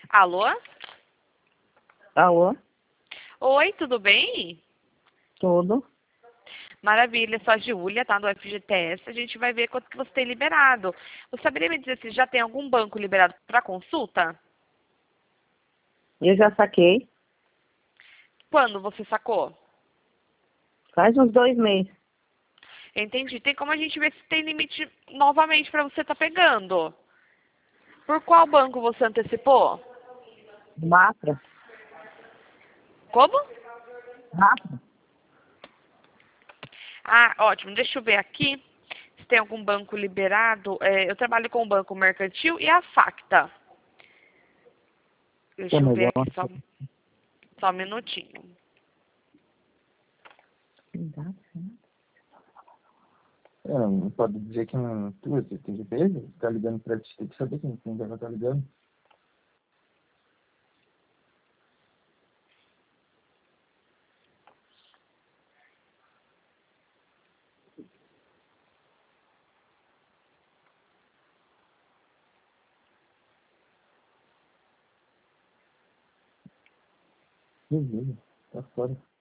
Alô? Alô? Oi, tudo bem? Tudo? Maravilha, sou a Giulia, tá? Do FGTS. A gente vai ver quanto que você tem liberado. Você saberia me dizer se já tem algum banco liberado para consulta? Eu já saquei. Quando você sacou? Faz uns 2 meses. Entendi. Tem como a gente ver se tem limite novamente para você estar pegando. Por qual banco você antecipou? Mafra? Como? Mafra? Ah, ótimo. Deixa eu ver aqui se tem algum banco liberado. Eu trabalho com o Banco Mercantil e a Facta. Tá Deixa eu ver melhor. aqui só um minutinho. Não pode dizer que não. Você tem certeza? Você tá ligando pra ti, tem que saber quem já tá ligando. Beleza, tá fora.